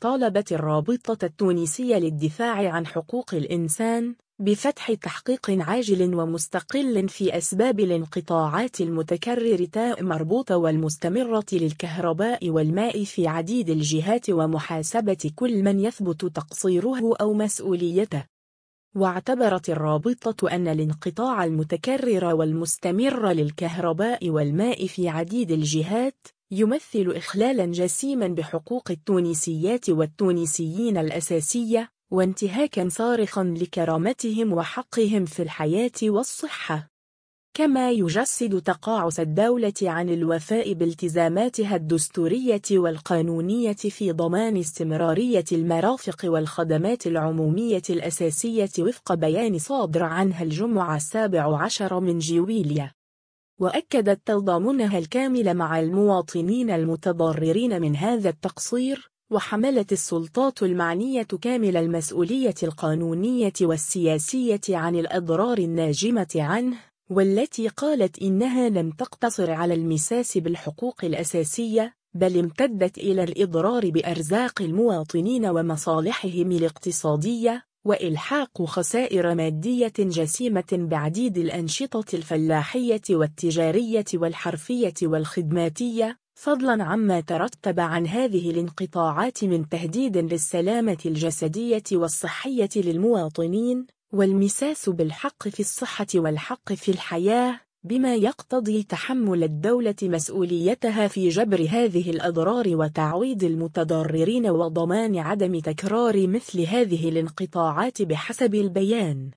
طالبت الرابطة التونسية للدفاع عن حقوق الإنسان بفتح تحقيق عاجل ومستقل في أسباب الانقطاعات المتكررة مربوطة والمستمرة للكهرباء والماء في عديد الجهات ومحاسبة كل من يثبت تقصيره أو مسؤوليته. واعتبرت الرابطة أن الانقطاع المتكرر والمستمر للكهرباء والماء في عديد الجهات يمثل إخلالاً جسيماً بحقوق التونسيات والتونسيين الأساسية، وانتهاكاً صارخاً لكرامتهم وحقهم في الحياة والصحة. كما يجسد تقاعس الدولة عن الوفاء بالتزاماتها الدستورية والقانونية في ضمان استمرارية المرافق والخدمات العمومية الأساسية وفق بيان صادر عنها الجمعة 17 من جويلية. وأكدت تضامنها الكامل مع المواطنين المتضررين من هذا التقصير، وحملت السلطات المعنية كامل المسؤولية القانونية والسياسية عن الأضرار الناجمة عنه، والتي قالت إنها لم تقتصر على المساس بالحقوق الأساسية، بل امتدت إلى الإضرار بأرزاق المواطنين ومصالحهم الاقتصادية، وإلحاق خسائر مادية جسيمة بعديد الأنشطة الفلاحية والتجارية والحرفية والخدماتية، فضلاً عما ترتب عن هذه الانقطاعات من تهديد للسلامة الجسدية والصحية للمواطنين، والمساس بالحق في الصحة والحق في الحياة، بما يقتضي تحمل الدولة مسؤوليتها في جبر هذه الأضرار وتعويض المتضررين وضمان عدم تكرار مثل هذه الانقطاعات بحسب البيان.